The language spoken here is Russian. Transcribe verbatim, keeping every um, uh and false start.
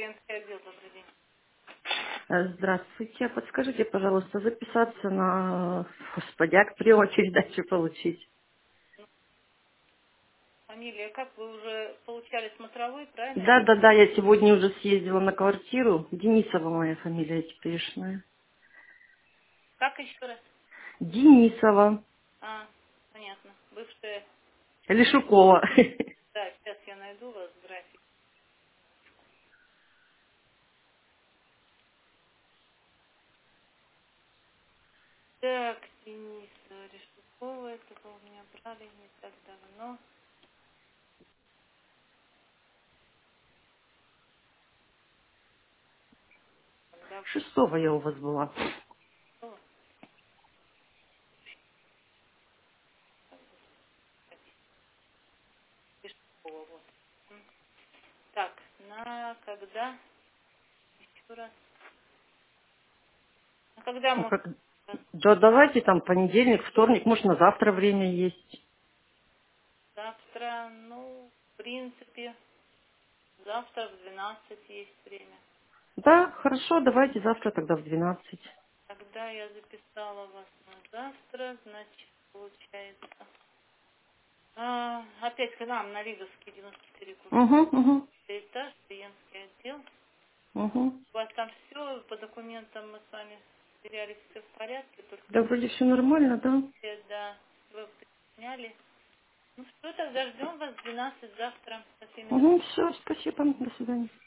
клиентский отдел, добрый день. Э, Здравствуйте. Подскажите, пожалуйста, записаться на, господи, акт приема передачи получить. Фамилия, как вы уже получали смотровой, правильно? Да, да, да, я сегодня уже съездила на квартиру. Денисова моя фамилия теперешняя. Как еще раз? Денисова. А, понятно. Бывшая. Лешукова. Да, сейчас я найду вас в график. Так, Дениса Решукова, это вы у меня брали не так давно. Когда Шестого я у вас была. было? Решукова, вот. М. Так, на когда? Еще раз. На когда Ну, можно? как... Да давайте там понедельник, вторник, может на завтра время есть. Завтра, ну, в принципе, завтра в двенадцать есть время. Да, хорошо, давайте завтра тогда в двенадцать. Тогда я записала вас на завтра, значит, получается. А, опять к нам на Лиговский девяносто четыре курс. Угу, угу, Этаж, клиентский отдел. угу. У вас там все по документам мы с вами сверялись, все в порядке, только Да, вроде все нормально, да? все, да, вы сняли. Ну что, тогда ждем вас в двенадцать завтра со всеми Угу, все, спасибо, до свидания.